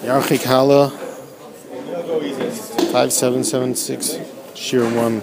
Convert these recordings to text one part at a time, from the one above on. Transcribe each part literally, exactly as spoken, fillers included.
Yarchik Hala, five seven seven six, Shir one.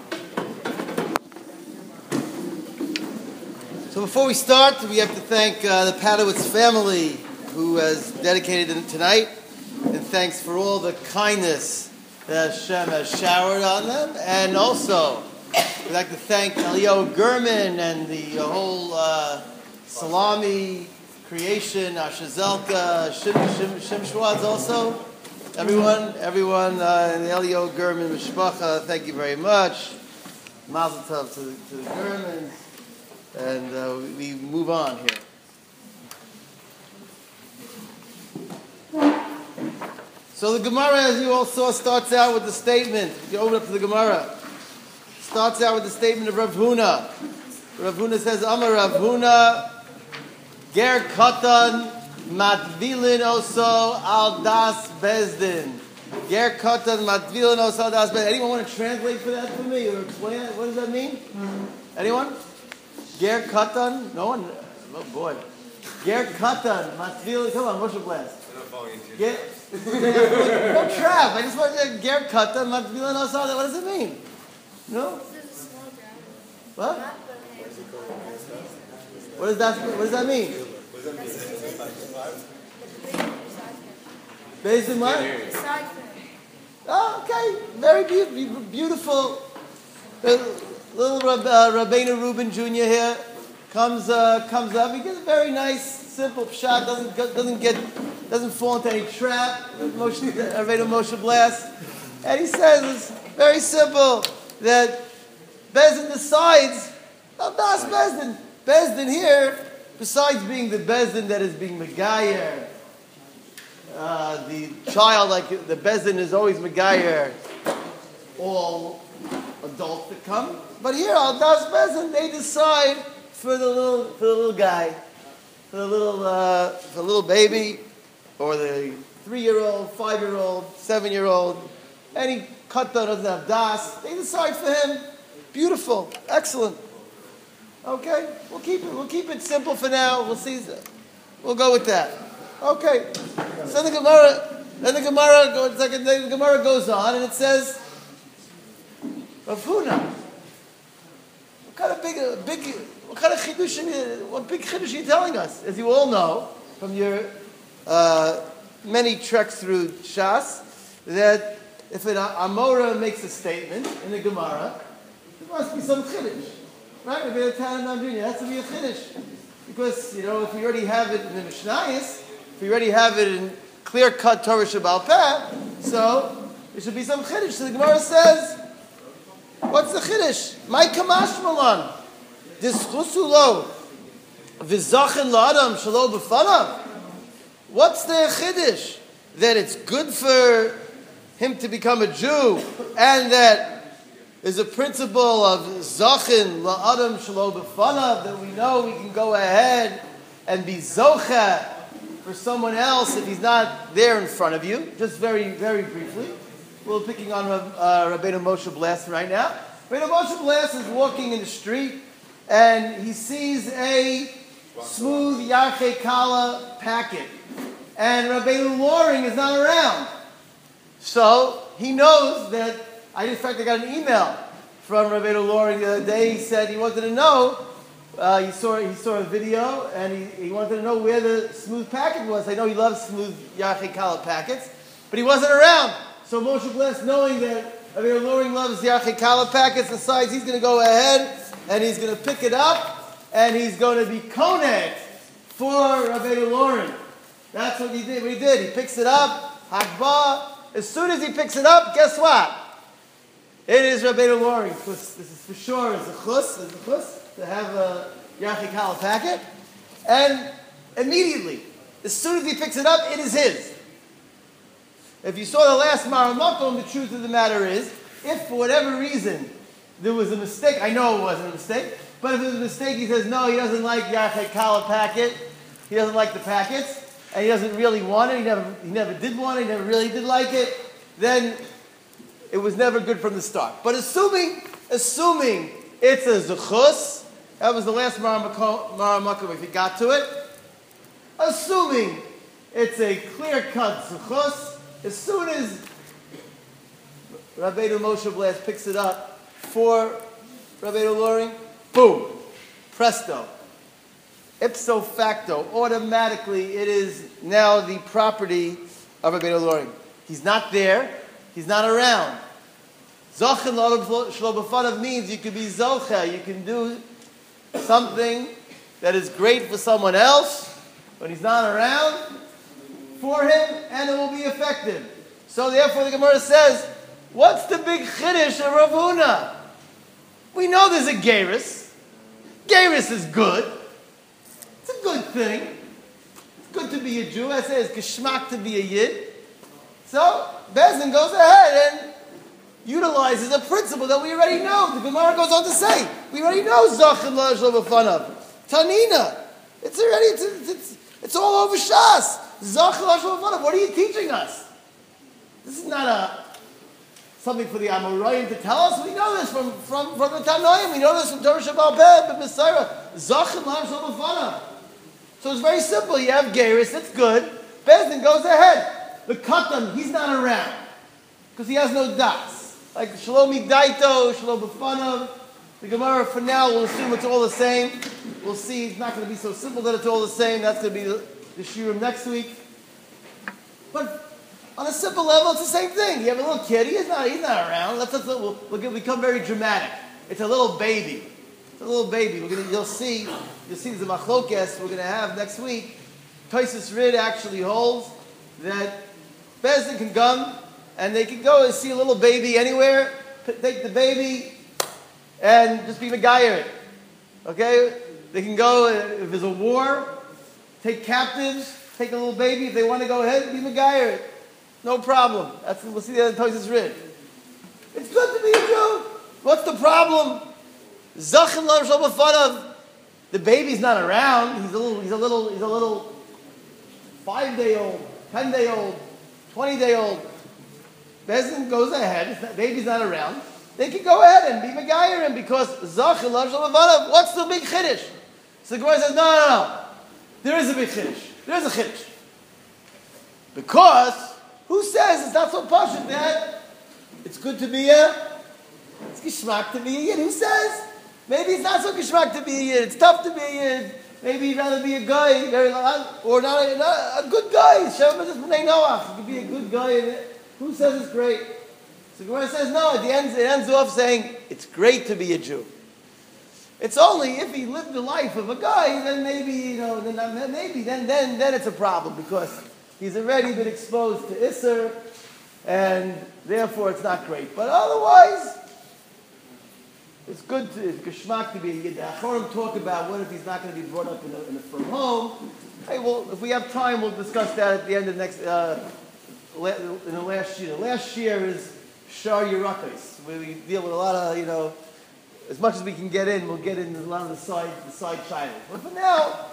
So before we start, we have to thank uh, the Padowitz family who has dedicated it tonight, and thanks for all the kindness that Hashem has showered on them. And also, we'd like to thank Eliyahu German and the uh, whole uh, Salami creation, Ashazelka, Shim, Shim, Shim Schwartz also. Everyone, everyone uh, in the Eliyahu German Mishpacha, thank you very much. Mazel tov to, to the Germans. And uh, we move on here. So the Gemara, as you all saw, starts out with the statement. If you open up to the Gemara, starts out with the statement of Rav Huna. Rav Huna says, Amar Rav Huna, Ger Katan Matvilin Oso Al Das Bezdin. Ger Katan Matvilin Oso Al Das Bezdin. Anyone want to translate for that for me or explain it? What does that mean? Anyone? Ger Katan? No one? Oh boy. Ger Katan Matvilin. Come on, Moshe Blast. Ger. No trap. I just want to Ger Katan Matvilin Oso. What does it mean? No? What? What does that, what does that mean? Based on what? Oh, okay. Very be- beautiful. Little Rab, uh, Rabbeinu Reuben Junior here comes uh, comes up. He gets a very nice, simple pshat. Doesn't doesn't get doesn't fall into any trap. Moshe, Rabbeinu Moshe Blast, and he says it's very simple that Bezdin decides. Now das Bezdin. Bezdin here, besides being the Bezdin that is being Megayer, uh, the child, like the Bezdin is always Megayer, all adults that come. But here, Al Das Bezdin, they decide for the little for the little guy, for the little uh, for the little baby, or the three-year-old, five-year-old, seven-year-old, any katan doesn't have das. They decide for him. Beautiful, excellent. Okay, we'll keep it. We'll keep it simple for now. We'll see. We'll go with that. Okay. So the Gemara, then the Gemara, goes, like the Gemara goes on, and it says, Rav Huna, what kind of big, big, what kind of chidush? What big chidush are you telling us? As you all know from your uh, many treks through Shas, that if an Amora makes a statement in the Gemara, there must be some chidush. Right, if you're a Tanna Junior, that's to be a chiddush, because you know if we already have it in the Mishnayos, if we already have it in clear-cut Torah Shabbal Peh, so there should be some chiddush. So the Gemara says, "What's the chiddush? My kamash malan, dischusu lo, v'zachen la'adam shelo b'fanav." What's the chiddush? That it's good for him to become a Jew, and that is a principle of Zachin la'adam shelo b'fanav, that we know we can go ahead and be zocha for someone else if he's not there in front of you. Just very, very briefly. We're picking on uh, Rabbeinu Moshe Blast right now. Rabbeinu Moshe Blast is walking in the street and he sees a smooth Yarchei Kala packet. And Rabbeinu Loring is not around. So he knows that I, in fact, I got an email from Rabbeinu Loring the other day. He said he wanted to know, uh, he saw he saw a video, and he, he wanted to know where the smooth packet was. I know he loves smooth Yarchei Kala packets, but he wasn't around. So Moshe Bless, knowing that Rabbeinu Loring loves Yarchei Kala packets, decides he's going to go ahead, and he's going to pick it up, and he's going to be koneg for Rabbeinu Loring. That's what he did. What he did, he picks it up, Hakbah. As soon as he picks it up, guess what? It is Rabbeinu Loring. This is for sure is a chus, is a chus to have a Yarchei Kala packet. And immediately, as soon as he picks it up, it is his. If you saw the last Maramakom, the truth of the matter is, if for whatever reason there was a mistake, I know it wasn't a mistake, but if it was a mistake, he says, no, he doesn't like Yarchei Kala packet, he doesn't like the packets, and he doesn't really want it, he never, he never did want it, he never really did like it, then it was never good from the start. But assuming, assuming it's a zechus, that was the last Maramakom if he got to it, assuming It's a clear-cut zechus. As soon as Rabbeinu Moshe Blas picks it up for Rabbeinu Loring, boom, presto, ipso facto, automatically it is now the property of Rabbeinu Loring. He's not there. He's not around. Zochen shlo b'fanav means you can be zocha. You can do something that is great for someone else when he's not around for him, and it will be effective. So therefore the Gemara says, what's the big chiddush of Rav Huna? We know there's a gerus. Gerus is good. It's a good thing. It's good to be a Jew. I say it's geschmack to be a Yid. So Bezdin goes ahead and utilizes a principle that we already know. The Gemara goes on to say, we already know Zachin la shlo b'fanav. Tanina. It's already, it's, it's, it's, it's all over Shas. Zachin la shlo b'fanav. What are you teaching us? This is not a something for the Amoraim to tell us. We know this from, from, from the Tanoim. We know this from Torah Shabbat Ben, Messiah. Zachin la shlo b'fanav. So it's very simple. You have Geras, that's good. Bezdin goes ahead. The Katan, he's not around. Because he has no dots. Like Shlomi Daito, Shlo B'fanav. The Gemara for now will assume it's all the same. We'll see. It's not going to be so simple that it's all the same. That's going to be the, the shiurim next week. But on a simple level, it's the same thing. You have a little kid. He's not, he's not around. Let's, let's, we'll, we'll get, become very dramatic. It's a little baby. It's a little baby. We're gonna, you'll see. You'll see the machlokes we're going to have next week. Tosis Rid actually holds that Bezdin can come and they can go and see a little baby anywhere, take the baby and just be McGuire it. Okay? They can go, if there's a war, take captives, take a little baby. If they want to go ahead, be McGuire it. No problem. That's, we'll see that in Tosis Rid. It's good to be a Jew. What's the problem? Zachin la shlo b'fanav. The baby's not around. He's a little, he's a little, he's a little five-day-old, ten-day-old, twenty-day-old. Bezdin goes ahead. The baby's not around. They can go ahead and be Megayirim because Zachin la shlo b'fanav. What's the big chiddush? So the Gemara says, no, no, no. There is a big chiddush. There is a chiddush. Because who says it's not so pashut that it's good to be a, it's gishmak to be a yid? Who says? Maybe it's not so gishmak to be a yid. It's tough to be a yid. Maybe you'd rather be a guy, very, or not a, not a good guy. Shem is b'nei Noach. You could be a good guy. And who says it's great? So Gemara says no. At the end, it ends off saying it's great to be a Jew. It's only if he lived the life of a guy, then maybe you know, then maybe then then then it's a problem because he's already been exposed to Isser, and therefore it's not great. But otherwise, it's good to, it's geschmack to be a Yid. The Achorim talk about what if he's not going to be brought up in a, in a from home. Hey, well, if we have time, we'll discuss that at the end of the next, uh, in the last year. The last year is Shar Yerakos, where we deal with a lot of, you know, as much as we can get in, we'll get in a lot of the side, the side child. But for now,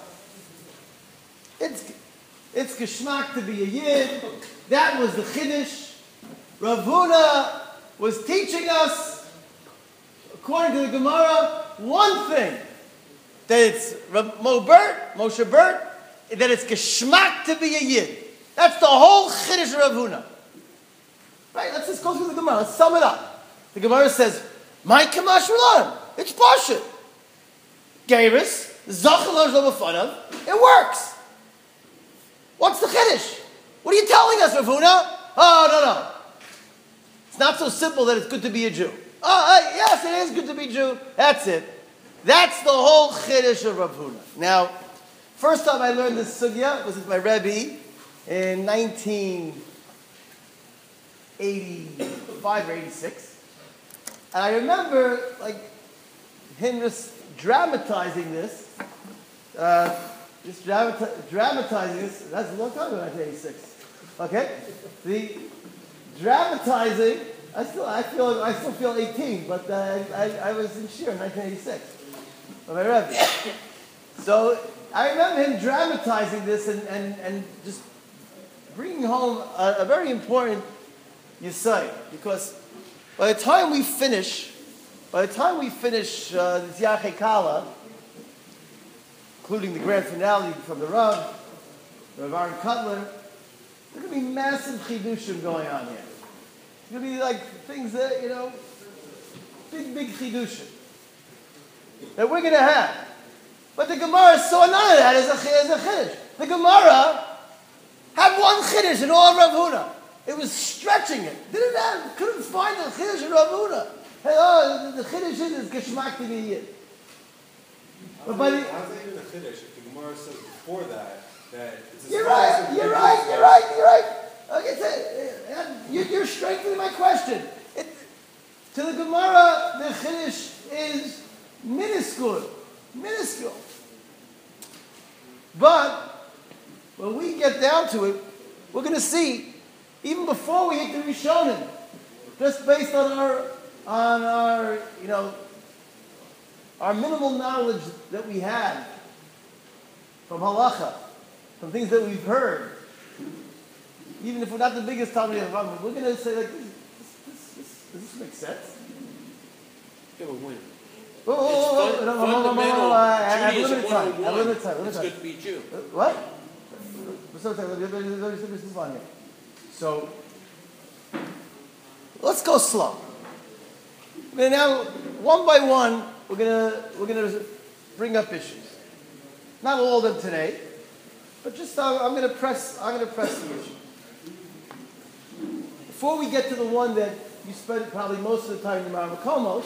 it's, it's geschmack to be a Yid. That was the Chiddush. Rav Huna was teaching us, according to the Gemara, one thing, that it's Mo Bert, Moshe Bert, that it's geschmack to be a Yid. That's the whole Chiddush of Rav Huna. Right, let's just go through the Gemara. Let's sum it up. The Gemara says, my Kamash Rolam, it's Pashut. Geras, Zachin la shlo b'fanav, it works. What's the Chiddush? What are you telling us, Rav Huna? Oh, no, no. It's not so simple that it's good to be a Jew. Oh, uh, yes, it is good to be a Jew. That's it. That's the whole Chiddush of Rav Huna. Now, first time I learned this sugya was with my Rebbe in nineteen eighty-five or eighty-six. And I remember, like, him just dramatizing this. Uh, just dramati- dramatizing this. That's a long time ago, nineteen eighty-six. Okay? The dramatizing, I still, I feel, I still feel eighteen, but uh, I, I was in Shir in nineteen eighty-six. With my Rebbe. So, I remember him dramatizing this and, and, and just bringing home a, a very important Yisai, because by the time we finish, by the time we finish uh, the Yachei Kala, including the grand finale from the Rav, Rav Aaron Cutler, there's going to be massive chidushim going on here. It's going to be like things that, you know, big, big chidushim that we're going to have. But the Gemara saw none of that as a, as a chiddush. The Gemara had one chiddush in all of Rav Huna. It was stretching it. Didn't have, couldn't find the chiddush in Rav Huna. Hey, oh, the, the chiddush is geschmack to be it. But by the, how's that even a chiddush if the Gemara says before that that it's a you're right, you're right, you're right, you're right. Okay, so, you're, you're strengthening my question. It, to the Gemara, the chiddush is minuscule, minuscule. But when we get down to it, we're going to see, even before we hit the Rishonim, just based on our, on our, you know, our minimal knowledge that we had from halacha, from things that we've heard, even if we're not the biggest Talmidei Chacham, we're going to say, like, this, this, this, does this make sense? Yeah, but when? Whoa, whoa, whoa, whoa, no, no, no, no, no, no, I have limited time. I have limited time. It's good to be Jew. What? So, let me move on here. So, let's go slow. We're gonna now, one by one, we're gonna we're gonna bring up issues. Not all of them today, but just uh, I'm gonna press I'm gonna press the issue. Before we get to the one that you spent probably most of the time in the Makomos,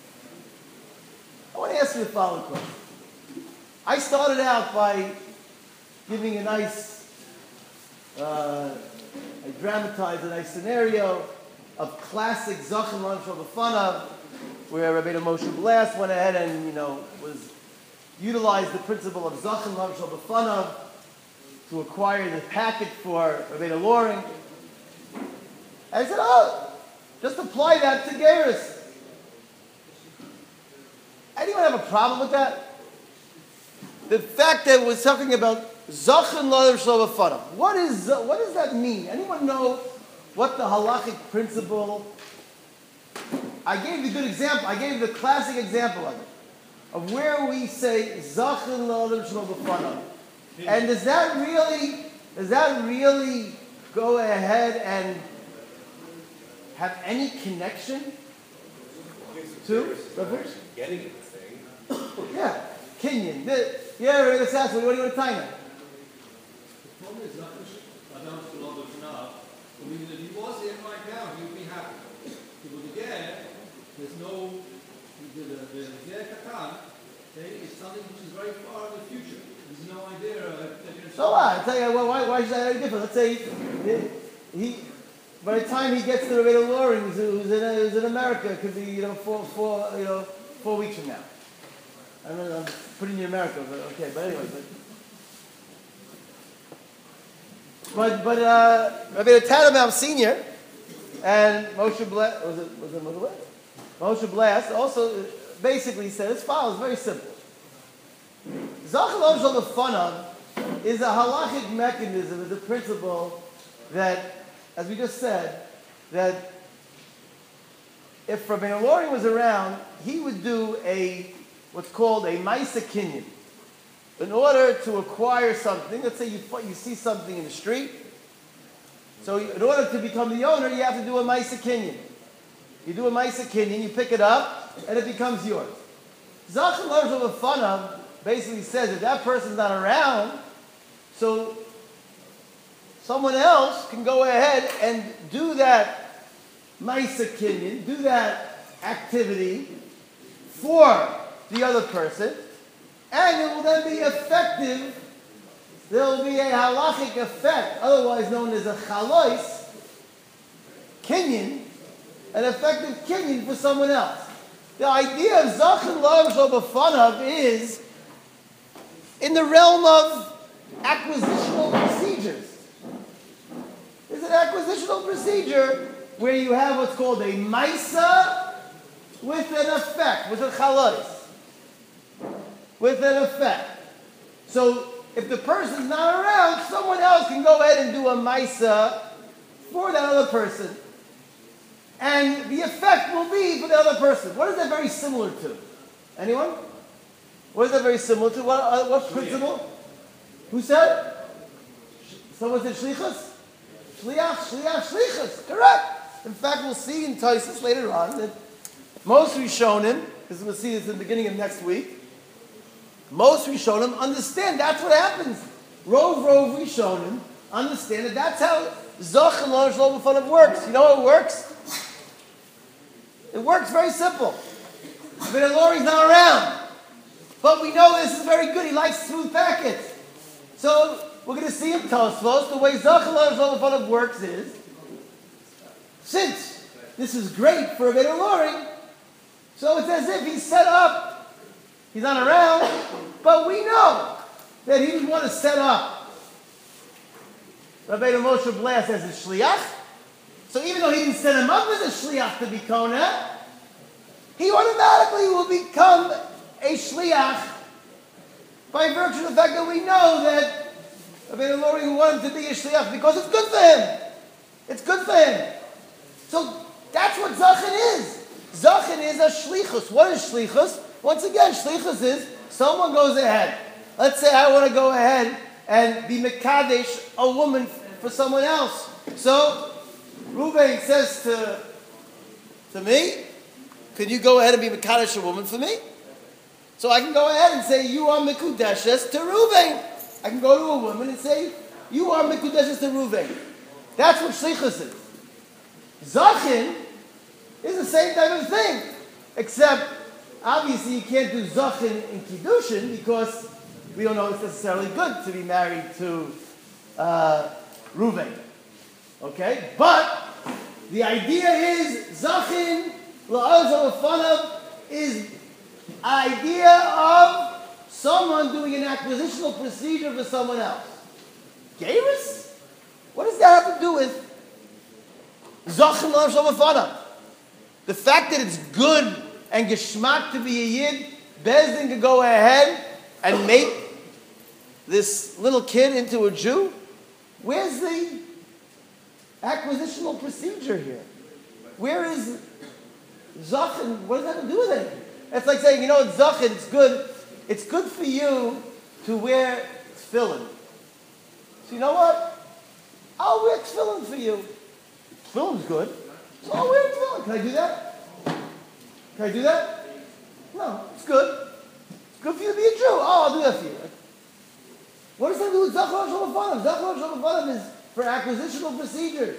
I want to ask you the following question. I started out by giving a nice, uh, I dramatized a nice scenario of classic Zachin Lamshal B'fanav, where Rabbeinu Moshe Blas went ahead and, you know, was utilized the principle of Zachin Lamshal B'fanav to acquire the packet for Rabbeinu Loring. And I said, oh, just apply that to Geras. Anyone have a problem with that? The fact that we're talking about Zachin Lamshal B'fanav. What is what does that mean? Anyone know what the halachic principle? I gave the good example. I gave the classic example of it, of where we say Zachin Lamshal B'fanav. And does that really, does that really go ahead and have any connection to the getting it thing? Yeah, Kenyan. The, yeah, Rabbi Assassin, what do you want to tie now? The problem is not Adam Shalom enough. I mean, if he was here right now, he would be happy. But again, there's no, the the the Katan, it's something which is very far in the future. There's no idea. Uh, so what? I tell you, well, why, why is that any different? Let's say he, he by the time he gets to the Rabbeinu Loring, who's, who's, in, who's in America, it could be, you know, four, four, you know, four weeks from now. I don't know, I'm putting you in America, but okay, but anyway, but but, but uh, Rabbeinu Tannenbaum Senior and Moshe Blas, was it was it Moshe Blas? Moshe Blas also basically said as follows, very simple. Zachin Lamshal B'fanav is a halachic mechanism, is a principle that, as we just said, that if Rabbeinu Loring was around, he would do a what's called a Maisa Kinyan. In order to acquire something, let's say you, you see something in the street, so in order to become the owner, you have to do a Maisa Kinyan. You do a Maisa Kinyan, you pick it up, and it becomes yours. Zachin Lamshal B'fanav basically says that that person's not around, so someone else can go ahead and do that Maisa Kinyan, do that activity for the other person, and it will then be effective. There will be a halachic effect, otherwise known as a chalois, kinyan, an effective kinyan for someone else. The idea of Zachin Lamshal B'fanav is in the realm of acquisitional procedures. It's an acquisitional procedure where you have what's called a maisa with an effect, with a chalois. With an effect. So, if the person's not around, someone else can go ahead and do a maisa for that other person. And the effect will be for the other person. What is that very similar to? Anyone? What is that very similar to? What, uh, what principle? Who said? Someone said shlichus? Shliach, shliach, shlichus. Correct. In fact, we'll see in Tosfos later on that most Rishonim, because we'll see this in the beginning of next week, most Rishonim understand that's what happens. Rov, Rov Rishonim understand that that's how Zach and Lo Shalom B'Fanav works. You know how it works? It works very simple. Ben Lori's not around. But we know this is very good. He likes smooth packets. So we're going to see in Tosfos the way Zach and Lo Shalom B'Fanav works is, since this is great for Ben Lori, so it's as if he's set up. He's not around, but we know that he would want to set up Rabbeinu Moshe Blas as a shliach. So even though he didn't set him up as a shliach to be Kona, he automatically will become a shliach by virtue of the fact that we know that Rabbeinu Lori wanted to be a shliach because it's good for him. It's good for him. So that's what Zachin is. Zachin is a shlichus. What is shlichus? Once again, shlichus is someone goes ahead. Let's say I want to go ahead and be mekadesh a woman for someone else. So Reuben says to, to me, "Could you go ahead and be mekadesh a woman for me?" So I can go ahead and say, "You are mekudeshes to Reuben." I can go to a woman and say, "You are mekudeshes to Reuben." That's what shlichus is. Zachin is the same type of thing, except obviously you can't do Zachin in Kiddushin because we don't know it's necessarily good to be married to uh, Reuven. Okay? But the idea is Zachin La'azal Fanav is idea of someone doing an acquisitional procedure for someone else. Geiris? What does that have to do with Zachin La'azal Fanav? The fact that it's good and geschmack to be a yid, Bezdin could go ahead and make this little kid into a Jew. Where's the acquisitional procedure here? Where is Zachin? What does that have to do with it? It's like saying, you know, it's Zachin, it's good. It's good for you to wear tefillin. So you know what? I'll wear tefillin for you. Tefillin's good. So I'll wear tefillin. Can I do that? Can I do that? No, it's good. It's good for you to be a Jew. Oh, I'll do that for you. What does that do with Zachin Shalom? Zachin Shalom is for acquisitional procedures.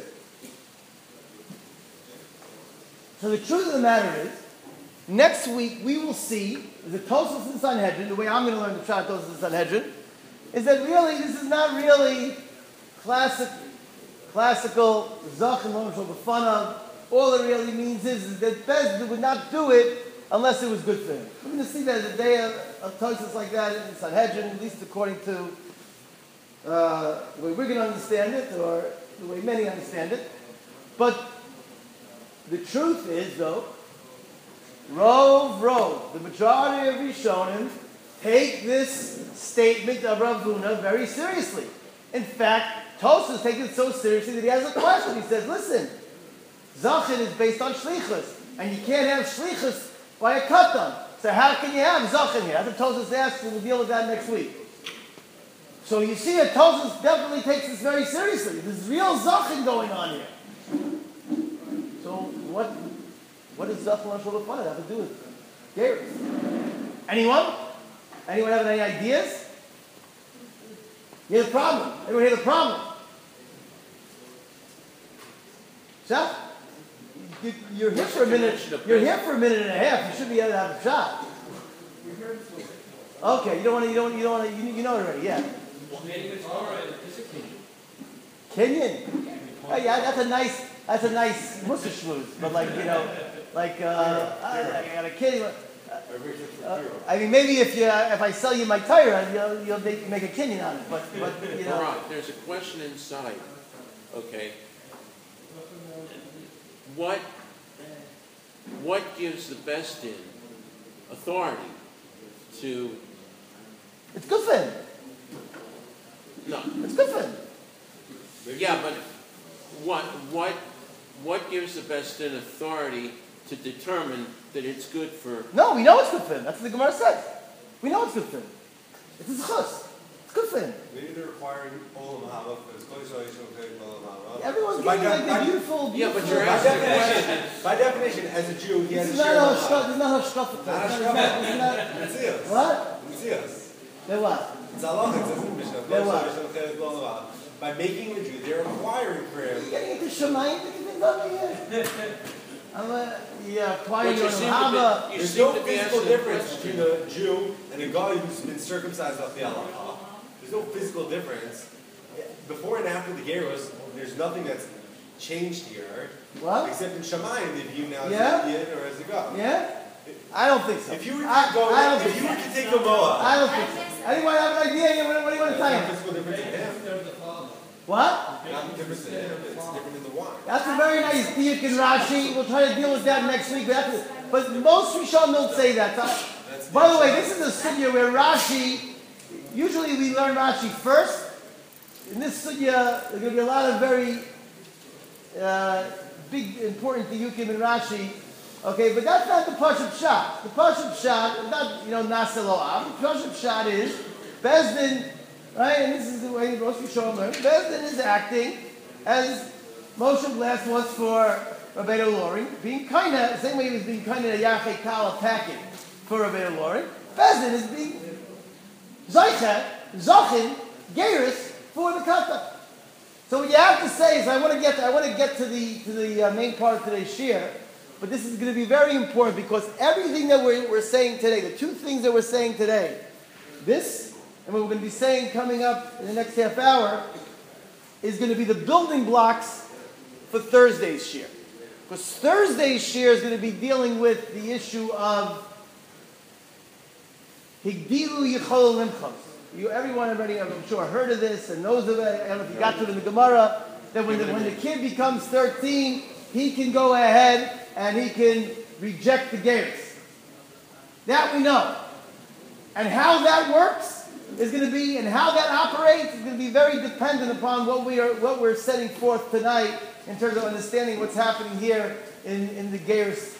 So the truth of the matter is, next week we will see the Tosfos and Sanhedrin, the way I'm going to learn the Pshat Tosfos and Sanhedrin, is that really this is not really classic, classical Zachin Shalom. All it really means is, is that Bezdin would not do it unless it was good for him. We're going to see that the day of, of Tosfos like that in Sanhedrin, at least according to uh, the way we're going to understand it, or the way many understand it. But the truth is, though, Rov, Rov, the majority of Rishonim take this statement of Rav Huna very seriously. In fact, Tosfos takes it so seriously that he has a question. He says, listen, Zachin is based on shlichus, and you can't have shlichus by a katan. So how can you have Zachin here? That's what Tosfos asks, and we'll deal with that next week. So you see that Tosfos definitely takes this very seriously. There's real Zachin going on here. So what, what does Zachin and Shalom have to do with Gary? Anyone? Anyone have any ideas? You hear the problem? Anyone hear the problem? Shah? You're here for a minute. You're here for a minute and a half. You should be able to have a shot. Okay, you don't want to. You don't. You don't want to. You, you know it already. Yeah. Kenyan. Oh yeah, that's a nice. That's a nice musa shmooze. But like you know, like uh, I, I got a kid. Uh, I mean, maybe if you if I sell you my tire, you'll you'll make, make a Kenyan on it. But but you know. All right. There's a question inside. Okay. What what gives the best in authority to? It's good for him. No, it's good for him. Yeah, but what what what gives the best in authority to determine that it's good for? No, we know it's good for him. That's what the Gemara says. We know it's good for him. It's his chus. It's good for him. We need to require Olam Haba for his close relation with Olam Haba. Everyone's So by getting like de- the by- beautiful, Yeah, but beautiful. you're By asking the definition, by definition, as a Jew, he has This a is share not of how Olam this is not how shkafat. Not This is how not- this is not- Mitzias. What? Mitzias. Then what? It's Allah, it says in the Mishnah. Then Close what? relation with Olam Haba. By making him a Jew, they're acquiring for You're him. getting into Shemayim to get over here. I'm a, yeah, But acquiring you your seem Hava. to be, you There's seem no to be physical asking a difference question. between a Jew and a guy who's been circumcised off the halacha. There's no physical difference. Before and after the Geros, there's nothing that's changed here. What? Except in Shamayim, they view now as Yeah? a Yid or as a guy. Yeah? I don't think so. If you were to I, go, I don't if think you so. were to take a Moa, I don't think so. Anyone have an idea? What, what do you want to tell there's no you? physical difference in him. What? Not the difference in him, it's different in the wine. That's a very nice diuk in Rashi. We'll try to deal with that next week. But, that's, but most Rishon don't say that. So, by the way, this is a sugya where Rashi, usually we learn Rashi first. In this sugya, there's going to be a lot of very uh, big, important diukim in Rashi. Okay, but that's not the Pashup Shot. The Pashup Shot is not, you know, Nasa Lo'am. The Pashup Shot is Bezdin, right? And this is the way Rosh Hashanah learned. Bezdin is acting as Moshe Blast was for Rabbeinu Loring, being kind of, the same way he was being kind of a Yachei Kal attacking for Rabbeinu Loring. Bezdin is being Zoichet, Zochin, Geirus for the Kata. So what you have to say is, I want to get, I want to get to the to the uh, main part of today's shir. But this is going to be very important because everything that we're, we're saying today, the two things that we're saying today, this and what we're going to be saying coming up in the next half hour, is going to be the building blocks for Thursday's shir. Because Thursday's shir is going to be dealing with the issue of Higdilu Yichol Limchos. You, everyone already, I'm sure, heard of this and knows of it. I don't know if you got to it in the Gemara, that when the, when the kid becomes thirteen, he can go ahead and he can reject the Geirus. That we know. And how that works is going to be, and how that operates is going to be very dependent upon what we are, what we're setting forth tonight in terms of understanding what's happening here in, in the Geirus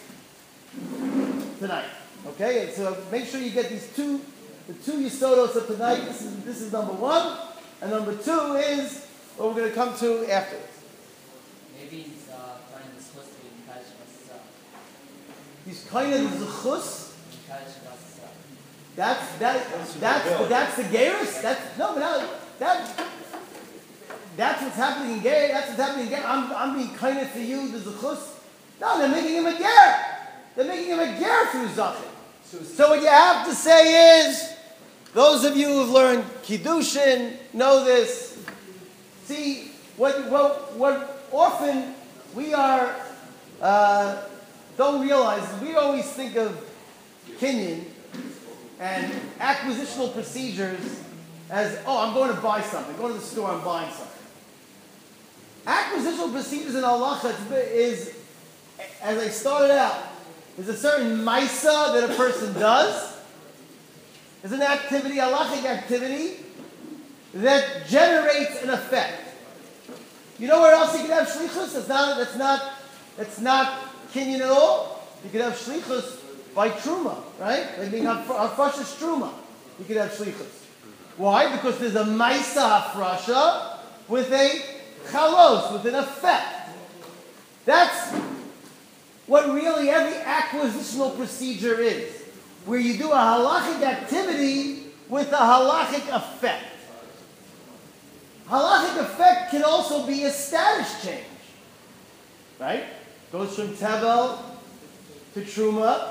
tonight. Okay, and so make sure you get these two, the two Yisodos of tonight. This is this is number one, and number two is what we're going to come to afterwards. Maybe he's uh, trying to supposed to be in Kadosh Masasa. He's kind of the zechus. In Kadosh Masasa. That's that. That's that's the Geirus. That's no, but now that that's what's happening in Geir. That's what's happening in Geir. I'm I'm being kind of for you, the zechus. No, they're making him a ger. They're making him a ger through zachin. So what you have to say is, those of you who've learned Kiddushin know this. See, what, what, what often we are, uh, don't realize, is we always think of Kinyan and acquisitional procedures as, oh, I'm going to buy something. I'm going to the store, I'm buying something. Acquisitional procedures in halacha is, as I started out, there's a certain maisa that a person does. There's an activity, a halachic activity, that generates an effect. You know where else you can have shlichus? That's not, that's not, that's not kinyan at all. You can have shlichus by truma, right? Like being hafrasha truma. You can have shlichus. Why? Because there's a maisa hafrasha with a chalos, with an effect. That's what really every acquisitional procedure is, where you do a halachic activity with a halachic effect. Halachic effect can also be a status change, right? Goes from tevel to truma,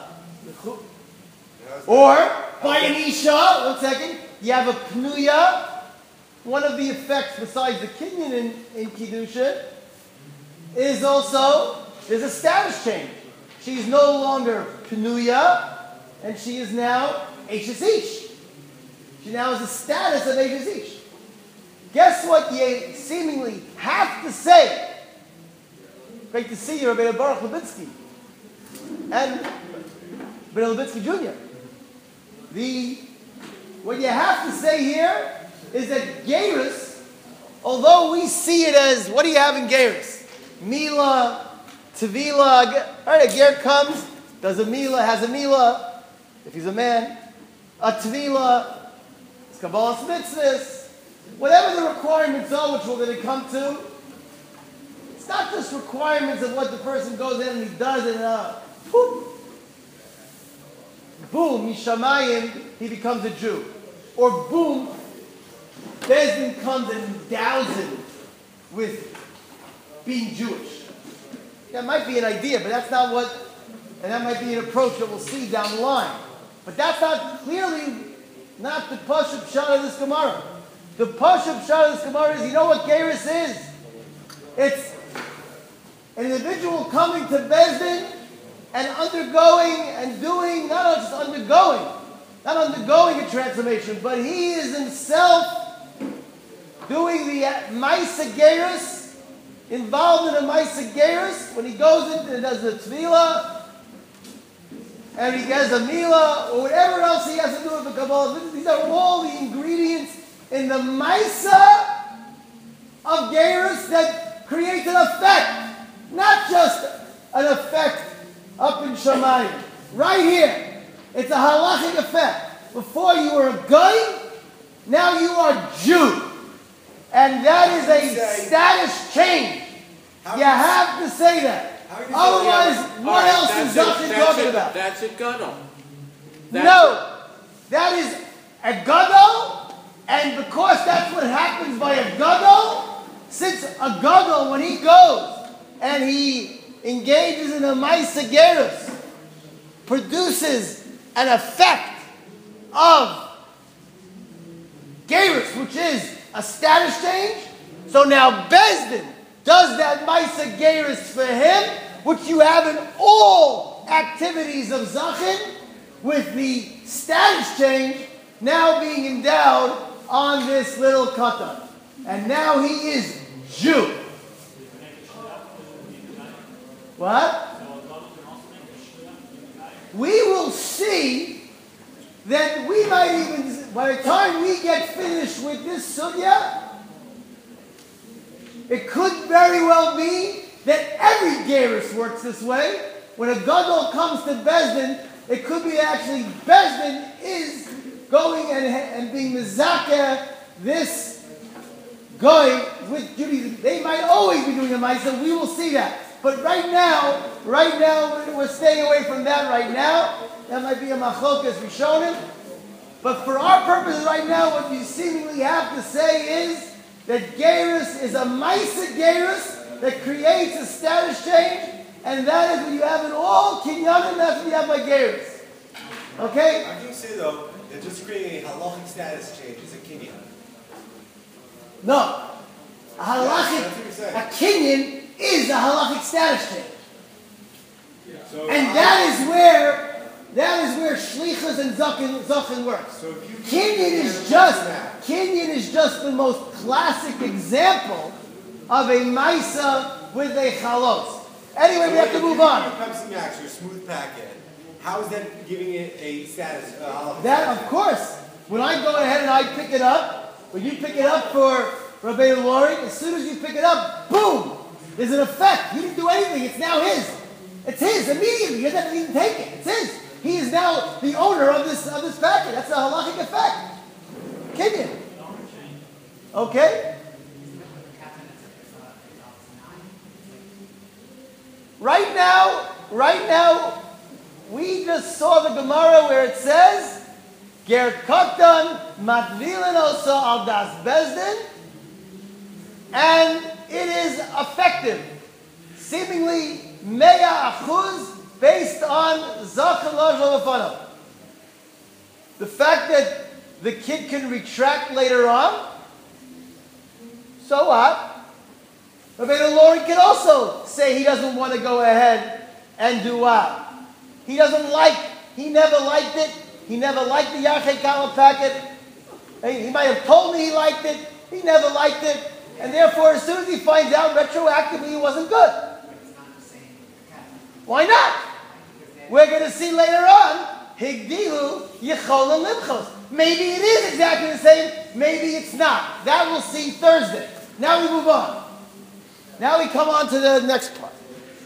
or by an isha. One second, you have a pnuya. One of the effects, besides the kinyan in, in kiddushin, is also there's a status change. She's no longer pnuya, and she is now Eishes Ish. She now has a status of Eishes Ish. Guess what you seemingly have to say? Great to see you, Rabbi Baruch Lubitsky. And Rabbi Lubitsky Junior The, what you have to say here is that Geirus, although we see it as, what do you have in Geirus? Mila, Tevila, all right, a ger comes, does a Mila, has a Mila, if he's a man, a Tevila, it's Kabbalah's mitzvahs, whatever the requirements are, which we're going to come to. It's not just requirements of what the person goes in and he does and uh, whoop, boom, Mishamayim, he becomes a Jew. Or boom, Bezdin comes and endows him with being Jewish. That might be an idea, but that's not what, and that might be an approach that we'll see down the line. But that's not clearly not the Pashup Shot of this Gemara. The Pashup Shot of this Gemara is, you know what Gerus is? It's an individual coming to Bezdin and undergoing and doing, not just undergoing, not undergoing a transformation, but he is himself doing the Maisa Gerus, involved in the Maisa Gerus, when he goes in and does the Tefillah, and he gets a Mila, or whatever else he has to do with the Kabbalah. These are all the ingredients in the Maisa of Gerus that creates an effect. Not just an effect up in Shamayim. Right here, it's a halachic effect. Before you were a guy, now you are Jew. And that is a status change. You have to say that. Otherwise, what right, else is Zachin that's talking a, about? That's a gadol. No, that is a gadol, and because that's what happens by a gadol, since a gadol, when he goes and he engages in a Maisa Gerus, produces an effect of Gerus, which is a status change. So now Bezdin does that Maisa Gerus for him, which you have in all activities of Zachin, with the status change now being endowed on this little katan. And now he is Jew. What? We will see that we might even, by the time we get finished with this sugya, it could very well be that every Gerus works this way. When a gadol comes to Bezdin, it could be actually Bezdin is going and, and being mizakeh this guy with Judaism. They might always be doing a ma'isa. We will see that. But right now, right now, we're staying away from that right now. That might be a machlokas rishonim. But for our purposes right now, what you seemingly have to say is that Gerus is a Maisa Gerus that creates a status change, and that is what you have in all Kinyanim, that's what you have by Gerus. Okay? How can you say, though, that just creating a halachic status change is a kinyan? No. A halachic, a Kinyan is a halachic status change. So And that is where that is where shlichus and zachin, zachin works. So if you Kinyan is just Kinyan is just the most classic example of a Maisa with a chalos. Anyway, we have to move on. Pepsi Max, your smooth packet. How is that giving it a status? Uh, That, of course, when I go ahead and I pick it up, when you pick it up for Rabbeinu Lori, as soon as you pick it up, boom, there's an effect. He didn't do anything. It's now his. It's his immediately. He doesn't even take it. It's his. He is now the owner of this of this packet. That's a halachic effect. Kinyan. Okay? Right now, right now, we just saw the Gemara where it says, Ger Katan Matvilan also al das Bezdin, and it is effective, seemingly Meya Achuz, based on Zachin Lajal Lefanav. The fact that the kid can retract later on, so what? Rabbeinu Lori can also say he doesn't want to go ahead and do what? He doesn't like, he never liked it, he never liked the Yachei Kala packet. He might have told me he liked it, he never liked it, and therefore as soon as he finds out retroactively it wasn't good. Why not? We're going to see later on, Higdilu Yechol and Limchos. Maybe it is exactly the same, maybe it's not. That we'll see Thursday. Now we move on. Now we come on to the next part.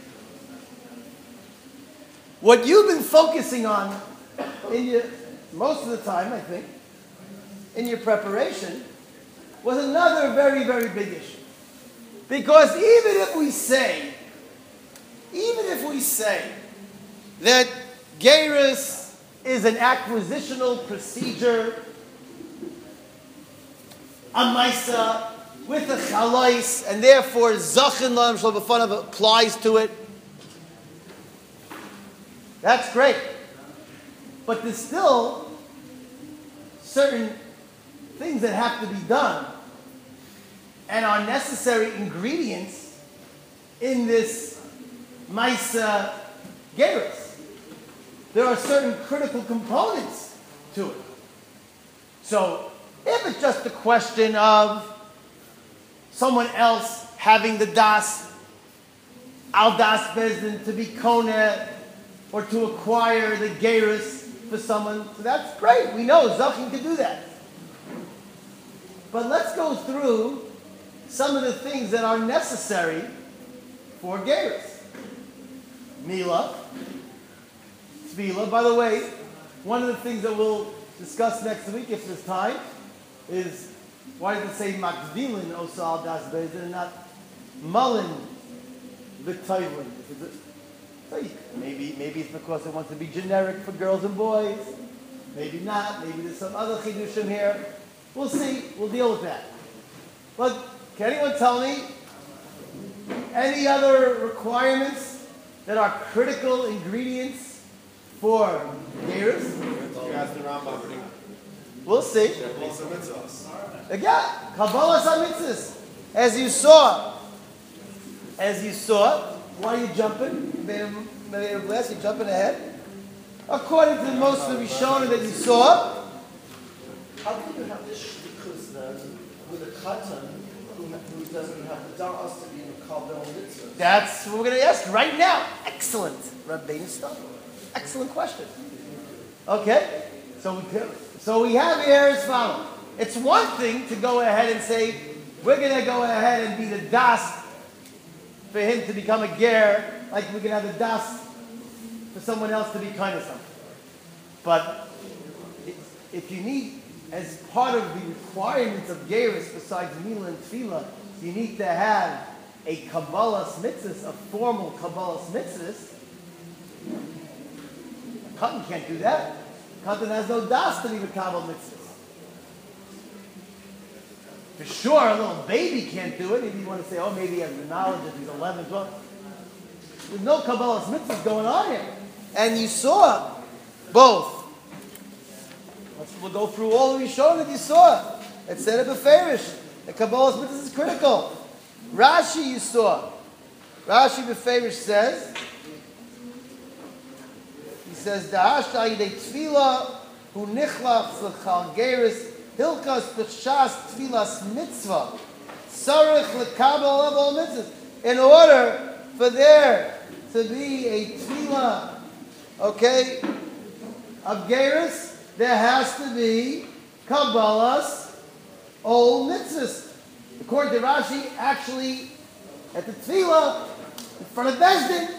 What you've been focusing on in your, most of the time, I think, in your preparation was another very, very big issue. Because even if we say, even if we say that Gerus is an acquisitional procedure, a Maisa with a Chalais, and therefore Zachin Lam Shal B'fanav applies to it, that's great. But there's still certain things that have to be done and are necessary ingredients in this Maisa Gerus. There are certain critical components to it. So, if it's just a question of someone else having the das, al das bezdin, to be koneh, or to acquire the gerus for someone, so that's great. We know Zachin can do that. But let's go through some of the things that are necessary for gerus. Mila, tvila. By the way, one of the things that we'll discuss next week, if there's time, is why does it say makvilin osal das bezdin and not mulin v'toivlin? Maybe, maybe it's because it wants to be generic for girls and boys. Maybe not. Maybe there's some other chidushim here. We'll see. We'll deal with that. But can anyone tell me any other requirements that are critical ingredients for gerus? We'll see. Again, Kabbalah Samitzis. As you saw, as you saw, why are you jumping? You're jumping ahead. According to most of the Rishonim that you saw, how can you have this shtikus then with a katan who, who doesn't have the da'as to be in Kabbalah mitzvah? That's what we're going to ask right now. Excellent, Rabbeinu Stam. Excellent question. Okay, so we can, so we have here as follows. It's one thing to go ahead and say we're going to go ahead and be the das for him to become a ger, like we can have the das for someone else to be kind of something. But if you need, as part of the requirements of gerus, besides mila and tefillah, you need to have a kabbalas mitzvah, a formal kabbalas mitzvah. Katan can't do that. Katan has no das to be the kabbalah mitzvah. For sure, a little baby can't do it. If you want to say, oh, maybe he has the knowledge if he's eleven, twelve. There's no kabbalas mitzvahs going on here. And you saw both. Let's, we'll go through all the Rishonim that you saw. It said it beferish. The kabbalas mitzvahs is critical. Rashi you saw. Rashi beferish says, he says, Da'ash ta'idei tefillah hu nichlach l'chal geris hilkas b'shas tfilas mitzvah sarich lekabel level mitzvahs. In order for there to be a tefillah, okay, of gerus, there has to be kabbalas ol mitzvahs. According to Rashi, actually, at the tefillah, in front of Bezdin,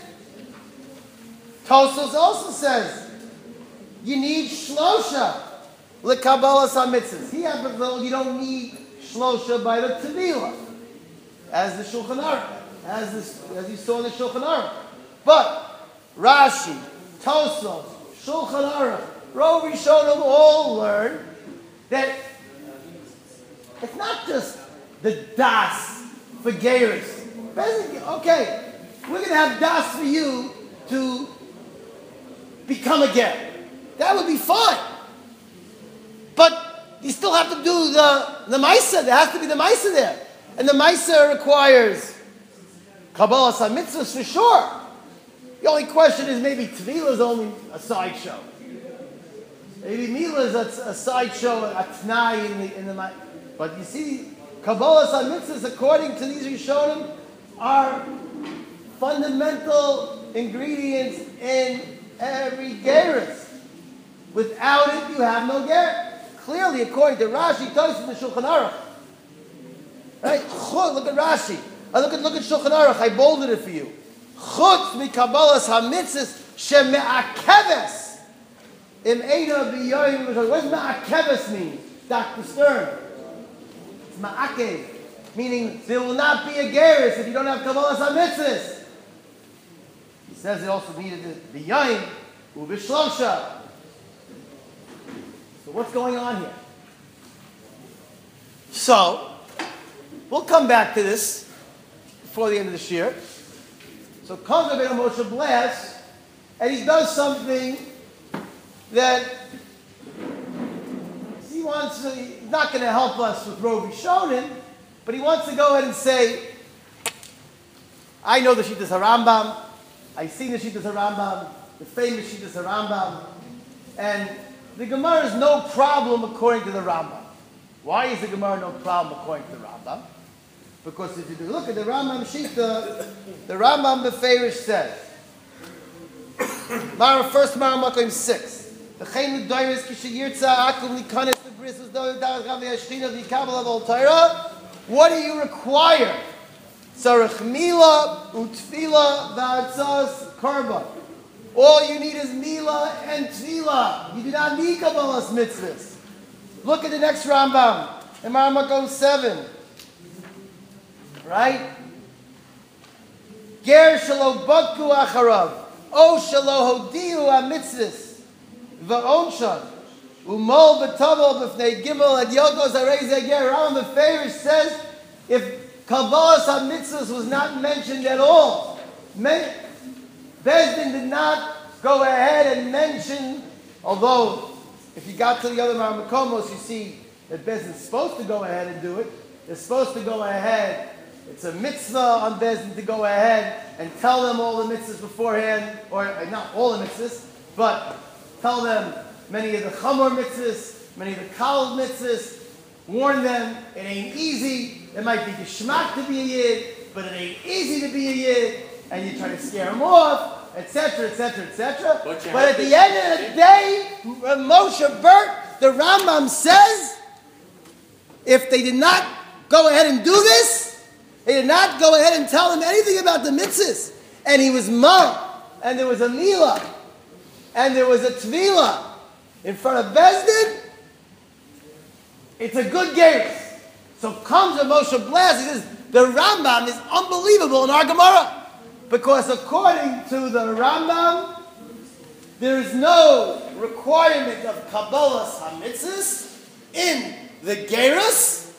Tosos also says, you need shlosha lekabbalas ha-mitzvahs. He happens though you don't need shlosha by the tefillah, as the Shulchan Aruch, as, this, as you saw in the Shulchan Aruch. But Rashi, Tosos, Shulchan Aruch, Rov Rishonim all learn that it's not just the das for gerus. Okay, we're going to have das for you to become a ger. That would be fine. But you still have to do the, the Maisa. There has to be the Maisa there. And the Maisa requires Kabbalas HaMitzvahs for sure. The only question is maybe Tvila is only a sideshow. Maybe Mila is a, a sideshow, a Tnai in the, in the But you see, Kabbalas HaMitzvahs, according to these Rishonim, are fundamental ingredients in every gerus. Without it, you have no ger. Clearly, according to Rashi, Tosos, the Shulchan Aruch. Right? Look at Rashi. Uh, look at look at Shulchan Aruch. I bolded it for you. Chutz mi kabbalas hamitzvahs sheme'akeves im eina b'yoyim. What does me'akeves mean? Doctor Stern. It's ma'akev, meaning there will not be a gerus if you don't have Kabbalas HaMitzvahs. He says it also needed to be yain, ubishlosha. So what's going on here? So, we'll come back to this before the end of the year. So comes Rabbeinu Moshe Blas, and he does something that he wants to, he's not going to help us with Rov Rishonim, but he wants to go ahead and say, I know the Shittas HaRambam, I've seen the Shittas HaRambam, the famous Shittas HaRambam, and the Gemara is no problem according to the Rambam. Why is the Gemara no problem according to the Rambam? Because if you look at the Rambam Shita, the Rambam Beferish says, Mara first Mara Makom six. The Chaim Doiris Kishayirtza Akum Likanis the Bris was Dawid Gavi Ashchina the Kabbalah of Torah. What do you require? Tzarech Mila Utfila V'Atzas Karban. All you need is Mila and Tfila. You do not need Kabbalah's mitzvahs. Look at the next Rambam in Mara Makom seven. Right? Ger shelo badku acharav, o shelo hodiu ha-mitzvahs, va'onshan, umol b'tavel b'fnei gimel ad yogos harei ger. Rambam Beferish says, if Kabbalas ha-mitzvahs was not mentioned at all, Bezdin did not go ahead and mention, although if you got to the other Maramakomos, you see that Bezdin's supposed to go ahead and do it. They're supposed to go ahead. It's a mitzvah on Bezdin to go ahead and tell them all the mitzvahs beforehand, or uh, not all the mitzvahs, but tell them many of the chamor mitzvahs, many of the kal mitzvahs, warn them it ain't easy. It might be geschmack to be a yid, but it ain't easy to be a yid, and you try to scare them off, et cetera, et cetera, et cetera. But, but at the end of the day, Moshe Bert, the Rambam says, if they did not go ahead and do this, they did not go ahead and tell him anything about the mitzvahs. And he was ma, and there was a mila, and there was a tvila in front of Bezdin. It's a good gerus. So comes a Moshe Blas, he says, the Rambam is unbelievable in our Gemara. Because according to the Rambam, there is no requirement of Kabbalas HaMitzvahs in the gerus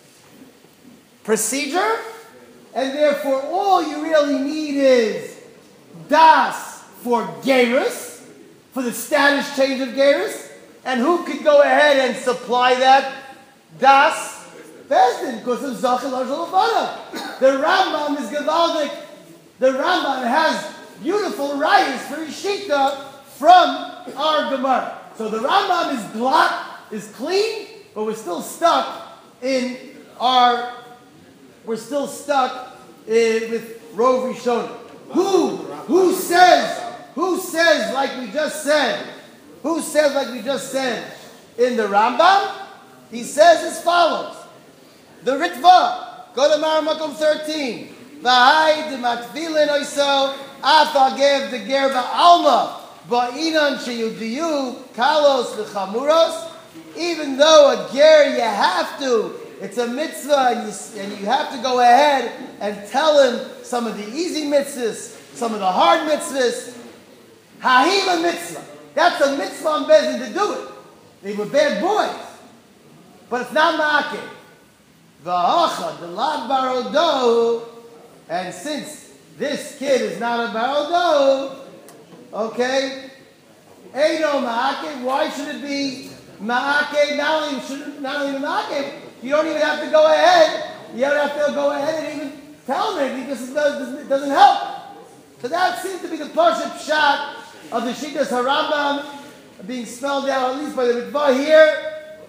procedure. And therefore, all you really need is das for gerus, for the status change of gerus. And who could go ahead and supply that? Das Bezdin, because of Zachel Arjal. The Rambam is Gavaldik. The Rambam has beautiful rayas for Ishita from our Gemara. So the Rambam is blot, is clean, but we're still stuck in our We're still stuck in, with Rov Rishonim. Who, who says, who says like we just said, who says like we just said in the Rambam? He says as follows. The Ritva, go to Maramakom thirteen. V'hai d'matvilin oiso, afagev de gerba alma, ba'inan sheyudiyu, kalos v'chamuros. Even though a ger you have to, it's a mitzvah, and you, and you have to go ahead and tell him some of the easy mitzvahs, some of the hard mitzvahs. Hahima mitzvah. That's a mitzvah on Bezdin to do it. They were bad boys. But it's not ma'akev. V'hacha, the lad barodo, and since this kid is not a barodo, okay, Eino ma'akev, why should it be ma'akev? Not only should not only ma'akev, you don't even have to go ahead. You don't have to go ahead and even tell him anything because it doesn't, it doesn't help. So that seems to be the Pashat Pshat of the Shittas HaRambam being spelled out at least by the Ritva here.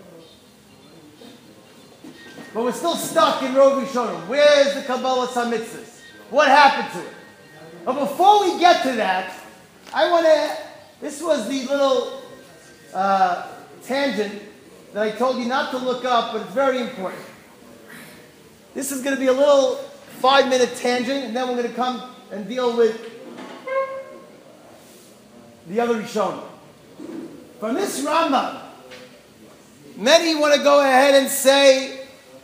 But we're still stuck in Rov Rishonim. Where's the Kabbalas HaMitzvahs? What happened to it? But before we get to that, I want to, this was the little uh, tangent that I told you not to look up, but it's very important. This is going to be a little five-minute tangent, and then we're going to come and deal with the other Rishonim. From this Rambam, many want to go ahead and say,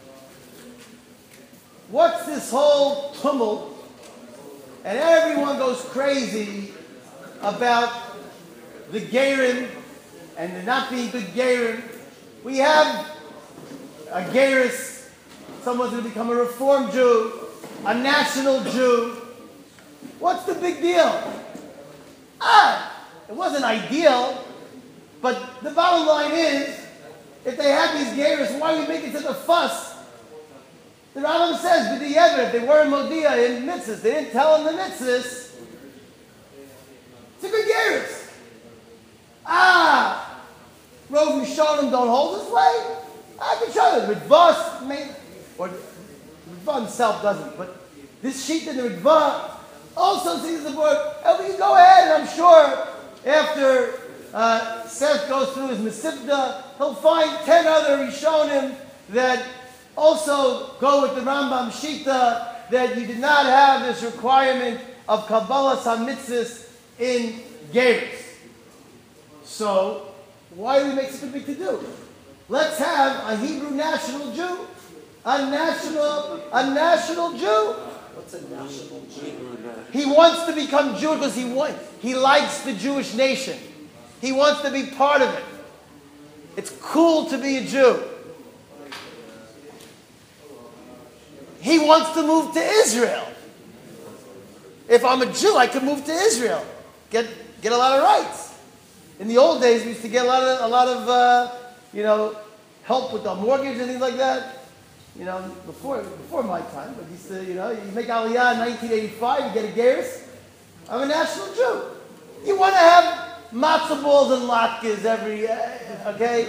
what's this whole tumult? And everyone goes crazy about the Gerin and the not being good Gerin. We have a Geris, someone's going to become a Reform Jew, a national Jew. What's the big deal? Ah, it wasn't ideal, but the bottom line is, if they had these Geris, why are we making such a fuss? The Rambam says, b'di'ever, if they were in Modi'ah in mitzvahs, they didn't tell them the mitzvahs. It's a good Geris. Ah, Rov Rishonim don't hold this way. I can show you. The Ritva, may- or the Ritva himself doesn't, but this sheet in the Ritva also sees the board. And we can go ahead, and I'm sure after uh, Seth goes through his Mesivta, he'll find ten other Rishonim that also go with the Rambam Shita, that you did not have this requirement of Kabbalah Samitzis in Geris. So, why do we make such a big to-do? Let's have a Hebrew national Jew. A national, a national Jew. What's a national Jew? He wants to become Jewish because he want, he likes the Jewish nation. He wants to be part of it. It's cool to be a Jew. He wants to move to Israel. If I'm a Jew, I can move to Israel. Get get a lot of rights. In the old days, we used to get a lot of a lot of uh, you know help with the mortgage and things like that. You know, before before my time, but used to, you know, you make Aliyah in nineteen eighty-five, you get a Geris. I'm a national Jew. You want to have matzo balls and latkes every, uh, okay?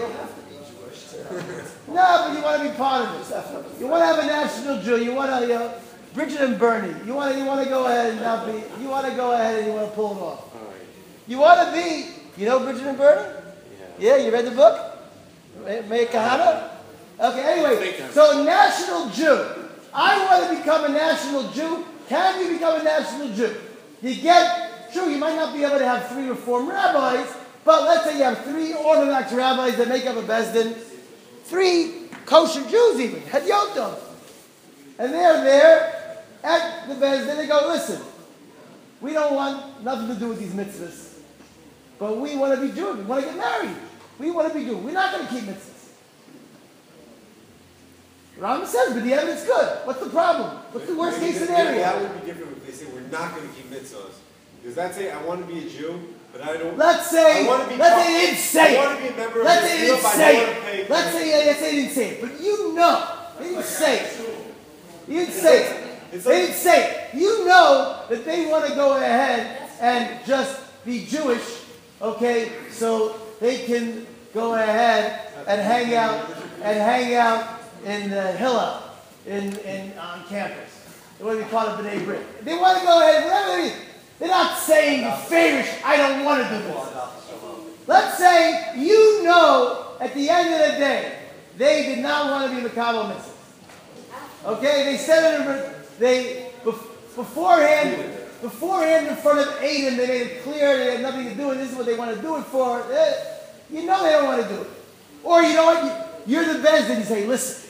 No, but you want to be part of it. You want to have a national Jew. You want to, you know, Bridget and Bernie. You want to, you want to go ahead and not be. You want to go ahead and you want to pull it off. You want to be. You know Bridget and Bernie? Yeah. Yeah. You read the book? Meir Kahana? Okay. Anyway, so national Jew. I want to become a national Jew. Can you become a national Jew? You get. Sure, you might not be able to have three Reform rabbis, but let's say you have three Orthodox rabbis that make up a Bezdin. Three kosher Jews even, Hedyotim. And they're there at the Bezdin. They go, listen, we don't want nothing to do with these mitzvahs, but we want to be Jewish. We want to get married. We want to be Jewish. We're not going to keep mitzvahs. Rambam says, but the evidence is good. What's the problem? What's the worst case scenario? That would be different if they say we're not going to keep mitzvahs. Because that's say I want to be a Jew, but I don't. Let's say, I want to be let's say they didn't say I want to be a member of let's the say they field, didn't but I say don't want to it. pay. Let's say, let's say they didn't say it, but you know they didn't say it. You didn't say it. It's They like- didn't say it. You know that they want to go ahead and just be Jewish, okay? So they can go ahead and hang out and hang out in the Hillel in, in on campus. They want to be part of B'nai Brit. They want to go ahead, whatever it is. They're not saying favorish, I don't want to do this. Let's say you know at the end of the day they did not want to be Makabel Mitzvah. Okay, they said it. They beforehand, beforehand in front of Aiden, they made it clear they had nothing to do, and this is what they want to do it for. Eh, you know they don't want to do it. Or you know what? You're the best, and you say, listen.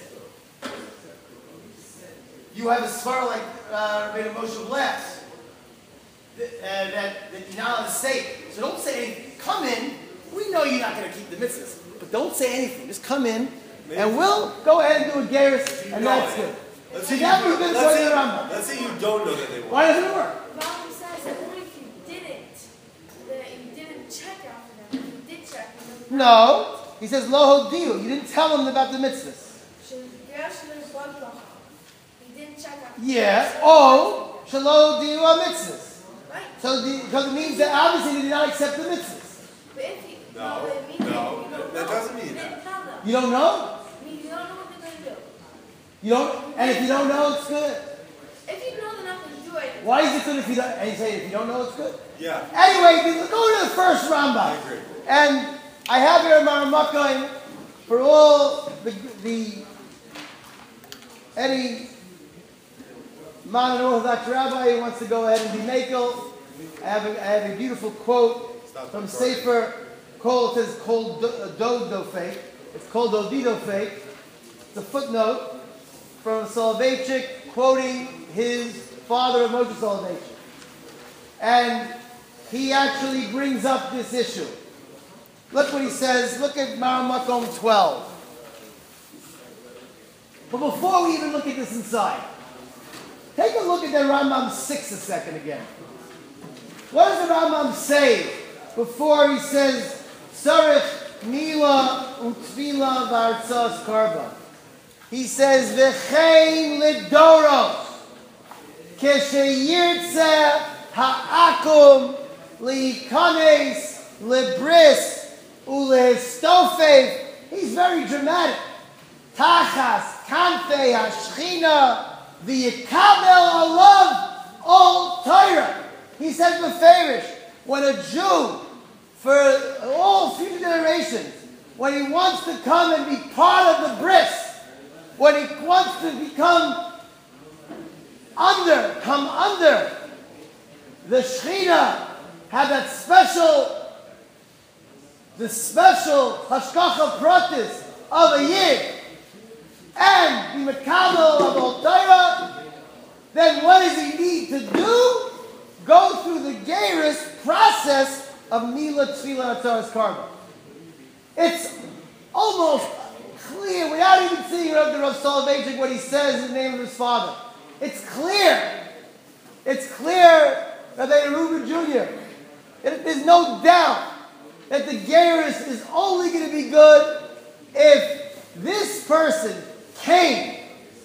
You have a svara like uh, Rabbeinu Moshe Blas. That, uh, that, that you're not allowed to say it. So don't say anything. Come in. We know you're not going to keep the mitzvahs, but don't say anything. Just come in, and we'll go ahead and do a Geras, and that's good. Let's See, say that you- was good let's for say- the Rambam. Let's say you don't know that they want. Why doesn't it work? Rambam says that only if you didn't, that you didn't check out for them. If you did check, you know, No. He says, lo hodiu. You didn't tell them about the mitzvahs. should Gersh learn blood bracha. You didn't check out. Yeah. Oh, shalo hodiu are mitzvahs. Right. So the, because it means that obviously they did not accept the mitzvahs. But if you, No, it means no, that you don't that know. doesn't mean You that. didn't tell them. You don't know? I mean, you don't know what they're going to do. You don't. And if you don't know, it's good. If you know they're not going to do it, Why is it good if you don't? And you say if you don't know, it's good. Yeah. Anyway, let's go to the first Rambam. I agree. And I have here in Maramakim for all the, the any man and Orthodox rabbi who wants to go ahead and be makel. I have a, I have a beautiful quote Stop from recording. Sefer Kol. It says Kol Do- Dod Dofei. It's called Odido Fake. It's a footnote from Soloveitchik quoting his father, Moshe Soloveitchik. And he actually brings up this issue. Look what he says. Look at Maramakom twelve. But before we even look at this inside, take a look at the Rambam six a second again. What does the Rambam say before he says, Sarich Mila Utvila Vartzas Karba? He says, V'chein Lidoros Kesheyirtze Ha'akum Li'kanes Libris Ulehistofev. He's very dramatic. Tachas Kanfei Hashchina V'yikabel Alav Ol Torah. He says Beferish, when a Jew, for all future generations, when he wants to come and be part of the bris, when he wants to become under, come under the Shechina, have that special, the special hashkacha pratis of a Yid, and be Mekabel of Ol Torah, then what does he need to do? Go through the Geirus process of Mila Tefillah Atzaras Karba. It's almost clear, without even seeing Rav, the Rav Soloveitchik, what he says in the name of his father. It's clear. It's clear, Rabbi Reuben Junior It, there's no doubt that the Geirus is only going to be good if this person came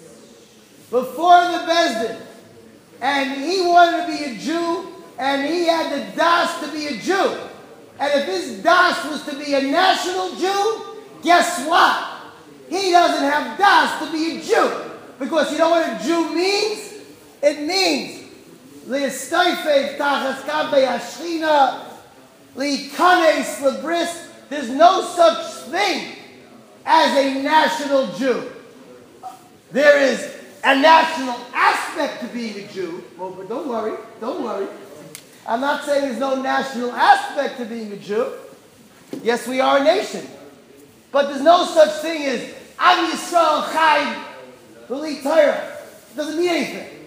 before the Bezdin and he wanted to be a Jew and he had the das to be a Jew. And if his das was to be a national Jew, guess what? He doesn't have das to be a Jew. Because you know what a Jew means? It means Li'estoifev tachas kabei hashchina Li'kanes lebris. There's no such thing as a national Jew. There is a national aspect to being a Jew. Well, but don't worry, don't worry. I'm not saying there's no national aspect to being a Jew. Yes, we are a nation. But there's no such thing as Am Yisrael Chai B'li Torah. It doesn't mean anything.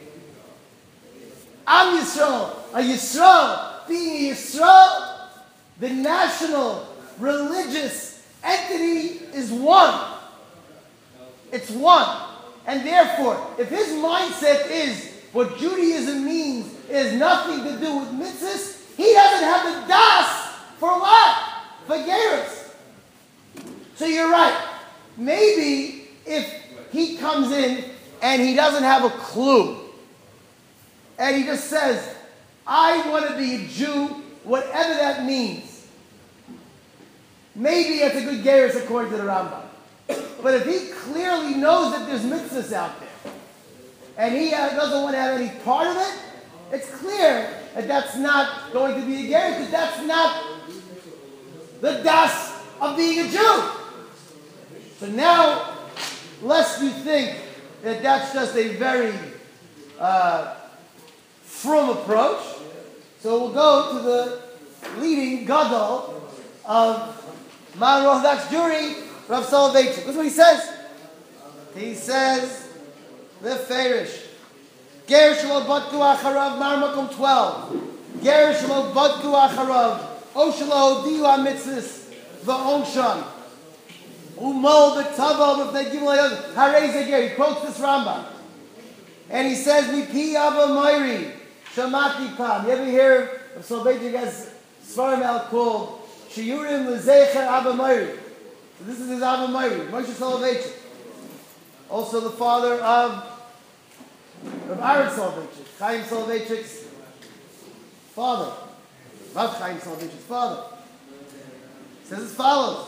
Am Yisrael, a Yisrael, being a Yisrael, the national religious entity is one. It's one. And therefore, if his mindset is what Judaism means is nothing to do with mitzvahs, he doesn't have the das for what? For Geirus. So you're right. Maybe if he comes in and he doesn't have a clue, and he just says, I want to be a Jew, whatever that means, maybe that's a good Geirus according to the Rambam. But if he clearly knows that there's mitzvahs out there, and he uh, doesn't want to have any part of it, it's clear that that's not going to be a Geirus, because that's not the das of being a Jew. So now, lest you think that that's just a very uh, frum approach, so we'll go to the leading gadol of Mount Orthodox Jewry, Rav Soloveitchik. That's what he says. He says, the Ferish. Gerish lo badku acharav, Marmakom twelve. Gerish lo badku acharav, Oshalo diu ha-mitzvahs, v'onshan. Umol b'tava, if they give like Harei Zegir. He quotes this Rambam. And he says, Mipi Abba Moiri, Shamati Pam. You ever hear of Soloveitchik has Svarim out called Shiurim L'Zecher Abba Moiri. So this is his Abba Moiri, Moshe Soloveitchik. Also the father of Rav Aaron Soloveitchik, Chaim Soloveitchik's father. Rav Chaim Soloveitchik's father. It says as follows.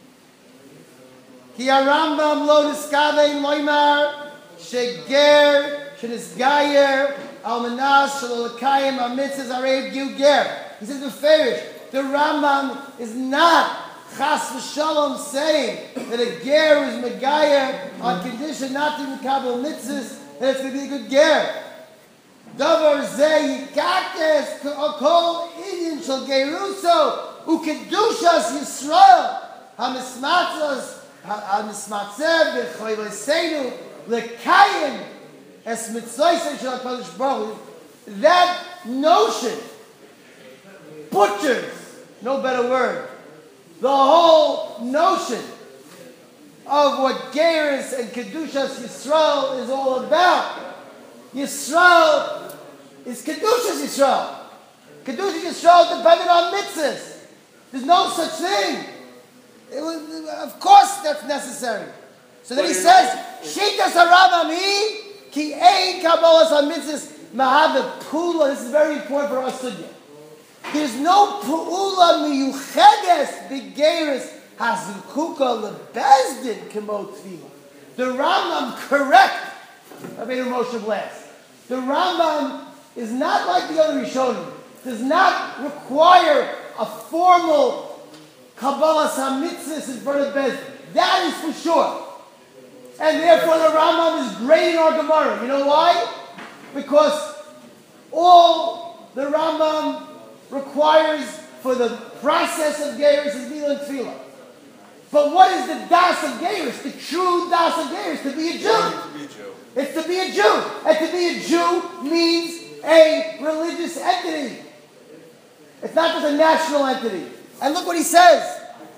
Ki Rambam lo niskavein loymar sheger shenisgayer almanas shalolakayim amitzes arev gu ger. He says the Ferish, the Rambam is not chas v'shalom saying that a ger is megayer on condition not to mekabel mitzvahs, that it's going to be a good ger. Davar zeh yikates kol inyan shel geruso ukedushas Yisrael hamismatzas Ha'amismatzev v'choyvesenu l'kayim es mitzvayse shel HaKadosh Baruch Hu. That notion butchers, no better word, the whole notion of what Geirus and Kedushas Yisrael is all about. Yisrael is Kedushas Yisrael. Kedushas Yisrael depended on mitzvahs. There's no such thing. It was, of course that's necessary. So then he says, Shitas HaRambam hi ki ein kabbalas ha-mitzvahs mahav pula. This is very important for us to. There's no pula miyuchedes b'geirus hazukuka lebezdin kemo tefillah. The Rambam, correct, I made a motion blast. The Rambam is not like the other Rishonim. Does not require a formal kabbalas ha-mitzvahs in front of bezdin. That is for sure. And therefore the Rambam is great in our Gemara. You know why? Because all the Rambam requires for the process of Geirus is Mila and Tefillah. But what is the das of Geirus? The true das of Geirus, to be a Jew. To be a Jew. It's to be a Jew. And to be a Jew means a religious entity. It's not just a national entity. And look what he says.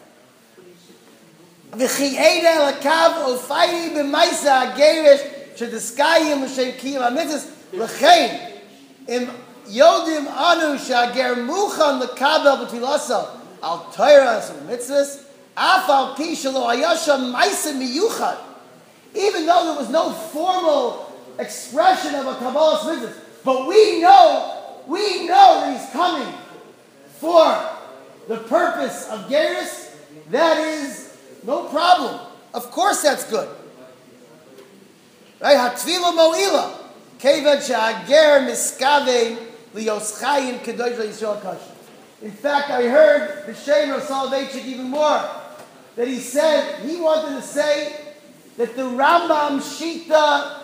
V'chi eida lakav ofayni b'maisa Geirus shediskayim l'shem kiyim ha-mitzvahs l'chein im Yodim anu shager muchan lekabel b'tfilasa al Torahs and mitzvahs afal pi shelo hayasha ma'aseh miyuchad. Even though there was no formal expression of a kabbalas mitzvahs, but we know, we know that he's coming for the purpose of Geirus. That is no problem. Of course, that's good. Right? Hatfila mo'ila kevad she'ager miskavein. In fact, I heard the Shein Soloveitchik even more, that he said, he wanted to say that the Rambam Shita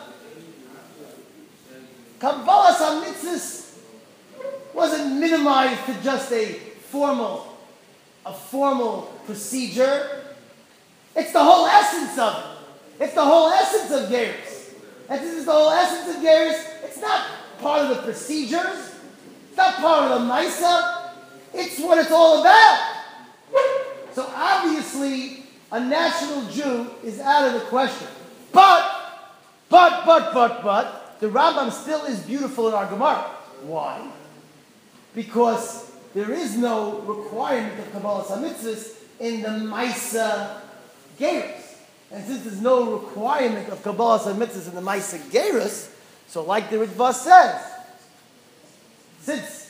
Kabbalas HaMitzvahs wasn't minimized to just a formal, a formal procedure. It's the whole essence of it. It's the whole essence of Geirus. And this is the whole essence of Geirus. It's not part of the procedures. It's not part of the Maisa. It's what it's all about. So obviously, a national Jew is out of the question. But, but, but, but, but, the Rambam still is beautiful in our Gemara. Why? Because there is no requirement of Kabbalas HaMitzvahs in the Maisa Geirus. And since there's no requirement of Kabbalas HaMitzvahs in the Maisa Geirus, so like the Ritva says, since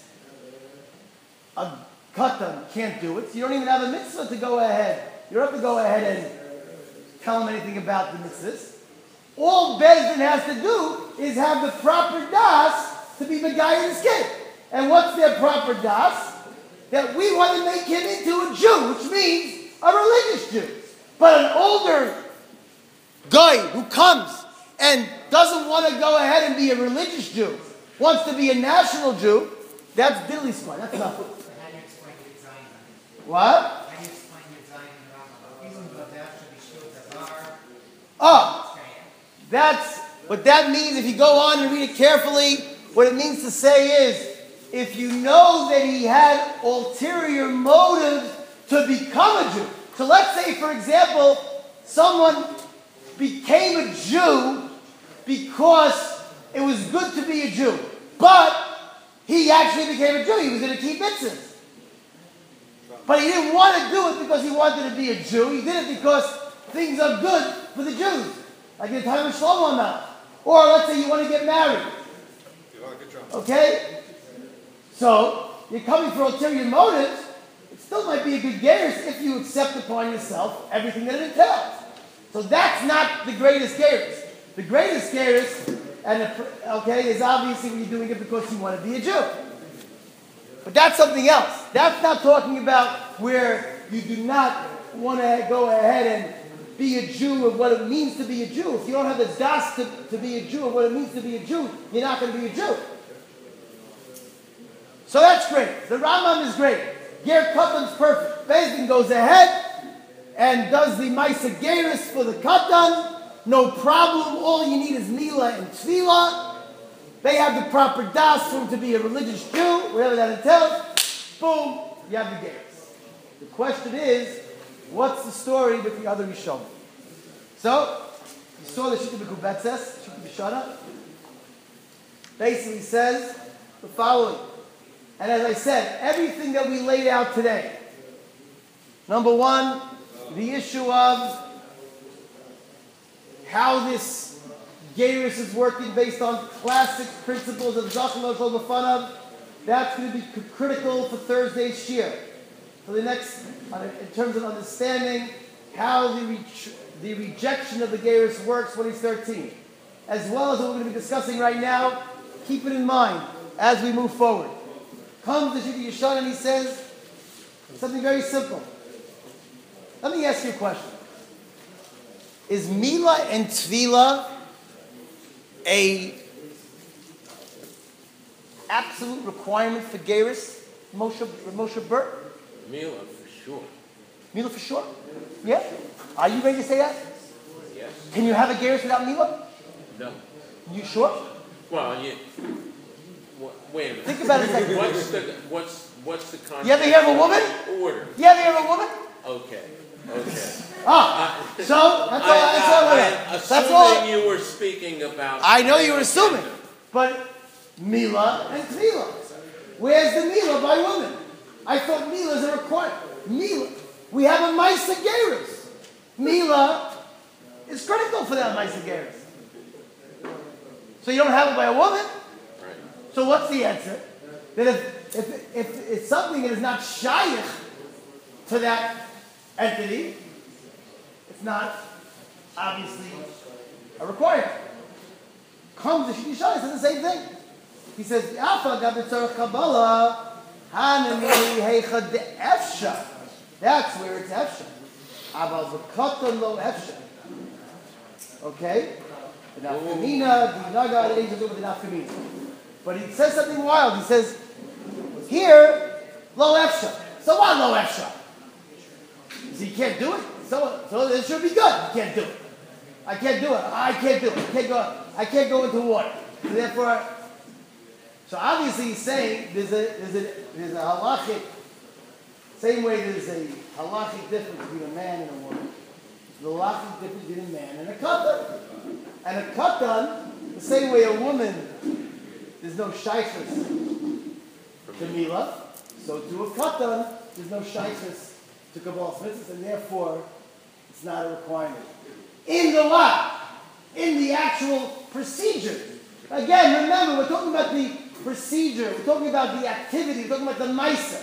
a katan can't do it, so you don't even have a mitzvah to go ahead. You don't have to go ahead and tell him anything about the mitzvahs. All Bezdin has to do is have the proper das to be the guy in his kid. And what's their proper das? That we want to make him into a Jew, which means a religious Jew. But an older guy who comes and doesn't want to go ahead and be a religious Jew, wants to be a national Jew, that's diddly squat. That's nothing. How do you explain your Zion? What? How do you explain your Zion in Rambam? Even though that should be shul davar. Oh, that's what that means. If you go on and read it carefully, what it means to say is, if you know that he had ulterior motives to become a Jew. So let's say, for example, someone became a Jew because it was good to be a Jew. But he actually became a Jew. He was going to keep mitzvahs. But he didn't want to do it because he wanted to be a Jew. He did it because things are good for the Jews. Like in the time of Shlomo HaMelech. Or let's say you want to get married. Okay? So, you're coming for ulterior motives. It still might be a good Geirus if you accept upon yourself everything that it entails. So that's not the greatest Geirus. The greatest Geirus, and the, okay, is obviously when you're doing it because you want to be a Jew. But that's something else. That's not talking about where you do not want to go ahead and be a Jew of what it means to be a Jew. If you don't have the das to, to be a Jew of what it means to be a Jew, you're not going to be a Jew. So that's great. The Rambam is great. Ger Katan's perfect. Bezdin goes ahead and does the Maisa Geris for the Katan, no problem. All you need is Mila and Tefillah. They have the proper das for him to be a religious Jew, whatever that entails. Boom, you have the Geris. The question is, what's the story with the other Rishon? So, you saw the Shita B'Kubetzes, Shita B'Shana. Basically says the following. And as I said, everything that we laid out today. Number one, the issue of how this Geirus is working based on classic principles of Zachem Oshel B'Fanav. That's going to be critical for Thursday's Shir. For the next, in terms of understanding how the, re- the rejection of the Geirus works when he's thirteen. As well as what we're going to be discussing right now, keep it in mind as we move forward. Comes the Shita Yishon and he says something very simple. Let me ask you a question. Is Mila and Tvila a absolute requirement for Geirus, Moshe, Moshe Burt? Mila, for sure. Mila for sure? Yeah? Are you ready to say that? Yes. Can you have a Geirus without Mila? No. You sure? Well, you... Wait a minute. Think about it a second. What's the, what's, what's the context? You ever hear of a woman? Order. You ever hear of a woman? Okay. Okay. Ah, Uh, so that's all. That's all. I, That's, I, that's assuming all. you were speaking about... I know you were assuming, but Mila and Tvila. Where's the Mila by women? I thought Mila is a requirement. Mila. We have a Maisa Geirus. Mila is critical for that Maisa Geirus. So you don't have it by a woman? Right. So what's the answer? That if, if, if it's something that is not shaykh to that entity, it's not obviously a requirement. Comes the Shishai, says the same thing. He says, Alpha Gabitzarach Kabbalah, Hanani Heicha de Efsha. That's where it's Efsha. Abal Zakatan lo Efsha. Okay? The Nafkamina, the Naga, the angels over the Nafkamina. But he says something wild. He says, here, lo Efsha. So what lo Efsha? So you can't do it? So, so it should be good. You can't do it. I can't do it. I can't do it. I can't go, I can't go into water. So therefore, so obviously he's saying there's a, there's a, there's a halachic, same way there's a halachic difference between a man and a woman. The halachic difference between a man and a katan. And a katan, the same way a woman, there's no shaykhus to Mila, so to a katan, there's no shaykhus to Kabbalah Mitzvahs, and therefore, it's not a requirement. In the what? In the actual procedure. Again, remember, we're talking about the procedure, we're talking about the activity, we're talking about the Maisa.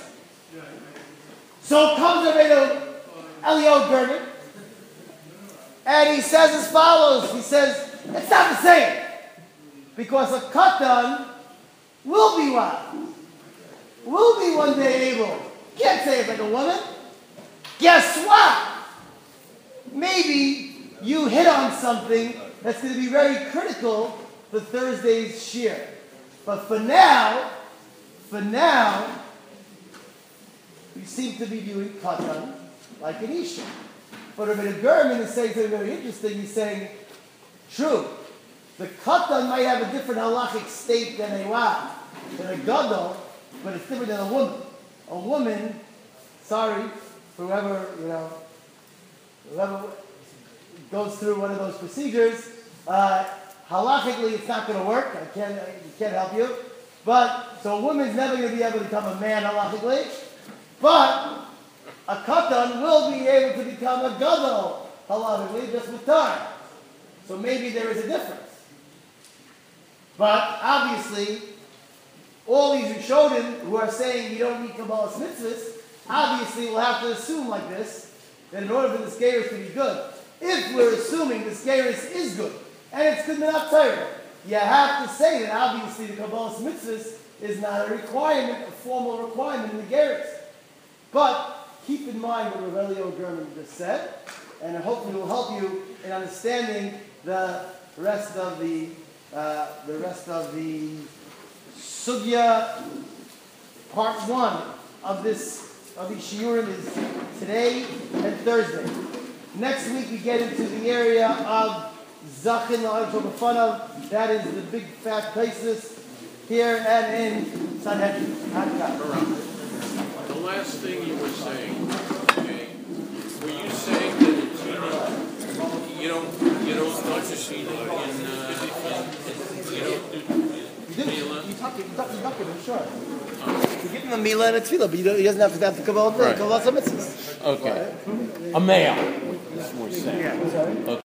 So comes Rabbeinu Eliyahu German, and he says as follows, he says, it's not the same. Because a katan will be what? Will be one day able. Can't say it's like a woman. Guess what? Maybe you hit on something that's going to be very critical for Thursday's shir. But for now, for now, you seem to be viewing katan like an isha. But Rabbi German is saying something very interesting. He's saying, true, the katan might have a different halachic state than a wa, than a gadol, but it's different than a woman. A woman, sorry, whoever, you know, whoever goes through one of those procedures, uh, halachically it's not going to work. I can't, I can't help you. But, so a woman's never going to be able to become a man halachically. But a katan will be able to become a gadol halachically just with time. So maybe there is a difference. But obviously, all these Rishonim who are saying you don't need Kabbalah mitzvahs, obviously we'll have to assume like this, that in order for this Geirus to be good, if we're assuming this Geirus is good, and it's good enough Torah, you have to say that obviously the Kabbalah mitzvahs is not a requirement, a formal requirement in the Geirus. But keep in mind what Rabbi Eliyahu German just said, and hopefully it will help you in understanding the rest of the uh, the rest of the sugya part one of this of the shiurim is today and Thursday. Next week we get into the area of Zachin La'Al. That is the big fat places here and in Sanhedrin. The last thing you were saying, okay, were you saying that a tina, you don't, you don't touch a tina in, uh, in, you don't do You do. Milah? You talk, you talk, you talk to him, sure. You give him a milah and a tefillah, but you don't, he doesn't have to have the kabbalah thing. Right. Kabbalah mitzvahs. Okay. A male. That's more sad. Yeah. Sorry. Okay.